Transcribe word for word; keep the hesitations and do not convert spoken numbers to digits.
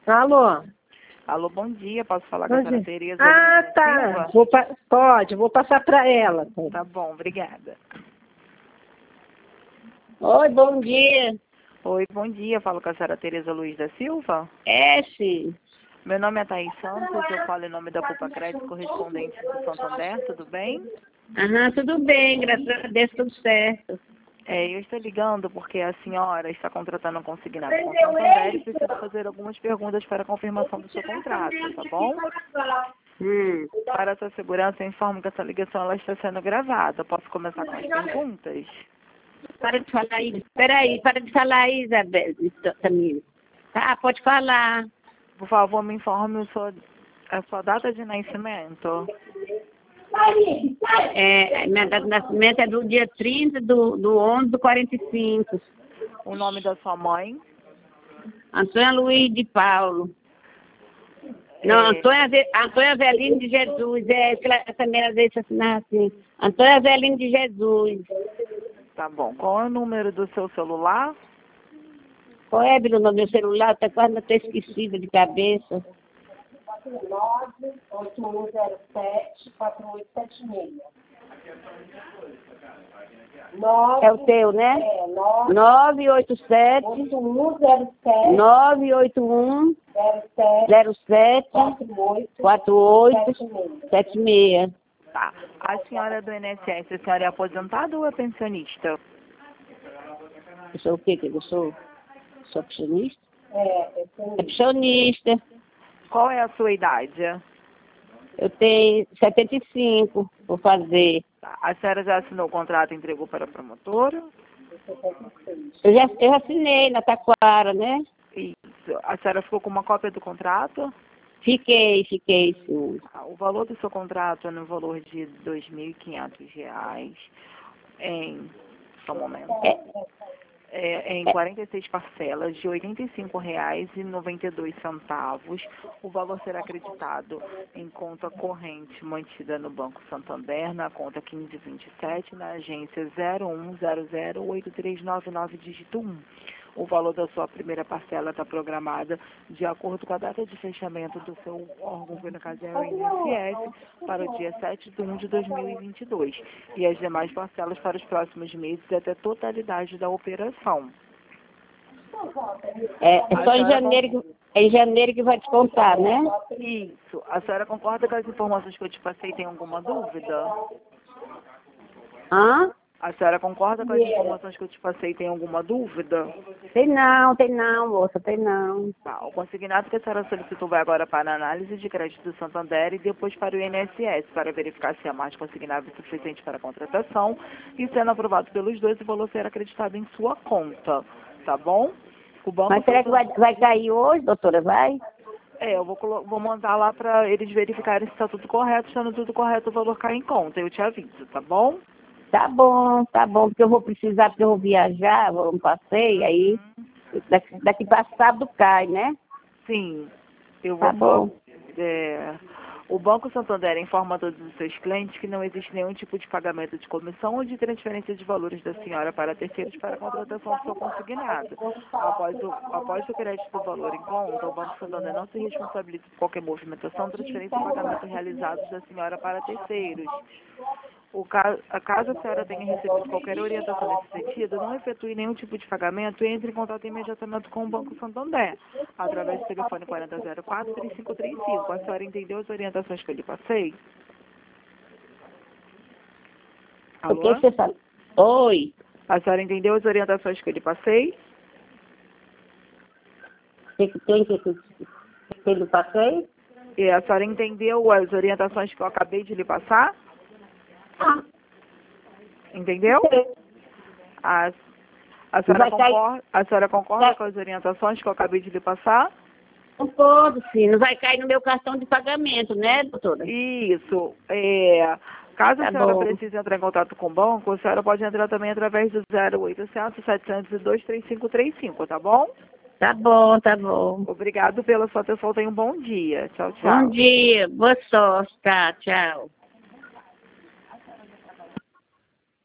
Alô? Alô, bom dia. Posso falar Bom com a senhora dia. Tereza? Ah, Luiz da tá. Silva? Vou pa- Pode, vou passar para ela. Tá bom, obrigada. Oi, bom dia. Oi, bom dia. Falo com a senhora Tereza Luiz da Silva. É, sim. Meu nome é Thaís Santos, eu falo em nome da Pupa Crédito Correspondente do Santander, tudo bem? Aham, tudo bem, graças a Deus, tudo certo. É, eu estou ligando porque a senhora está contratando um consignado com o Santander e precisa fazer algumas perguntas para a confirmação do seu contrato, tá bom? Hum. Para a sua segurança, eu informo que essa ligação ela está sendo gravada. Posso começar com as perguntas? Para de falar aí. Espera aí, para de falar aí, Isabel. Camila. Tá, pode falar. Por favor, me informe o seu- a sua data de nascimento. É, minha data de nascimento é do dia trinta do, do onze do quarenta e cinco. O nome da sua mãe. Antônia Luiz de Paulo. Não, É, Antônia, Ave- Antônia Avelino de Jesus. É, ela, essa minha deixa assinar assim. Antônia Avelino de Jesus. tá bom. Qual é o número do seu celular? Qual é, Bilo, no meu celular? Tá quase até esquecida de cabeça. nove oito um zero sete quatro oito sete seis. É o teu, né? É, nove nove oito sete, oito um zero sete nove oito um, zero sete zero sete, quatro oito quatro oito sete seis. sete seis. Tá. A senhora é do I N S S, a senhora é aposentada ou é pensionista? Eu sou o quê que eu sou? Sou pensionista? É, eu É tenho pensionista. Qual é a sua idade? Eu tenho setenta e cinco, vou fazer. Tá. A senhora já assinou o contrato e entregou para a promotora? Eu já, eu já assinei na Taquara, né? Isso. A senhora ficou com uma cópia do contrato? Fiquei, fiquei, sim. Ah, o valor do seu contrato é no valor de dois mil e quinhentos reais em... Só um momento. É, É, em quarenta e seis parcelas de oitenta e cinco reais e noventa e dois centavos. O valor será acreditado em conta corrente mantida no Banco Santander, na conta quinze vinte e sete, na agência zero um zero zero oito três nove nove, dígito um. O valor da sua primeira parcela está programada de acordo com a data de fechamento do seu órgão, que no caso é o I N S S, para o dia sete de um de dois mil e vinte e dois. E as demais parcelas para os próximos meses até a totalidade da operação. é, é só em janeiro, que, é em janeiro que vai descontar, né? Isso. A senhora concorda com as informações que eu te passei? Tem alguma dúvida? Hã? A senhora concorda com as informações que eu te passei? Tem alguma dúvida? Tem não, tem não, moça, tem não. Tá. O consignado que a senhora solicitou vai agora para a análise de crédito do Santander e depois para o I N S S, para verificar se a margem consignável é suficiente para a contratação, e sendo aprovado pelos dois, o valor será acreditado em sua conta, tá bom? O banco Mas será que vai, vai cair hoje, doutora? Vai? É, eu vou, colo- vou mandar lá para eles verificarem se está tudo correto. Estando tudo correto, o valor cai em conta. Eu te aviso, tá bom? Tá bom, tá bom, porque eu vou precisar, porque eu vou viajar, vou um passeio, aí daqui, daqui para sábado cai, né? Sim. Eu vou Tá bom. é, o Banco Santander informa a todos os seus clientes que não existe nenhum tipo de pagamento de comissão ou de transferência de valores da senhora para terceiros para a contratação do seu consignado. Após o, após o crédito do valor em conta, o Banco Santander não se responsabiliza por qualquer movimentação, transferência ou pagamento realizados da senhora para terceiros. O caso, caso a senhora tenha recebido qualquer orientação nesse sentido, não efetue nenhum tipo de pagamento e entre em contato imediatamente com o Banco Santander, através do telefone quarenta zero quatro, três cinco três cinco. A senhora entendeu as orientações que eu lhe passei? O que Alô? você fala? Oi, A senhora entendeu as orientações que eu lhe passei? o que que tem que que que eu passei? E a senhora entendeu as orientações que eu acabei de lhe passar? Ah, Entendeu? A, a, senhora, Vai cair- concorda, a senhora concorda Vai- com as orientações que eu acabei de lhe passar? não pode, sim, não vai cair no meu cartão de pagamento, né, doutora? Isso. É, caso Tá a senhora bom. precise entrar em contato com o banco, a senhora pode entrar também através do zero oitocentos, setecentos e dois, três cinco três cinco, tá bom? Tá bom, tá bom. Obrigado pela sua atenção. Tenha um bom dia. Tchau, tchau. Bom dia, boa sorte, tá, tchau.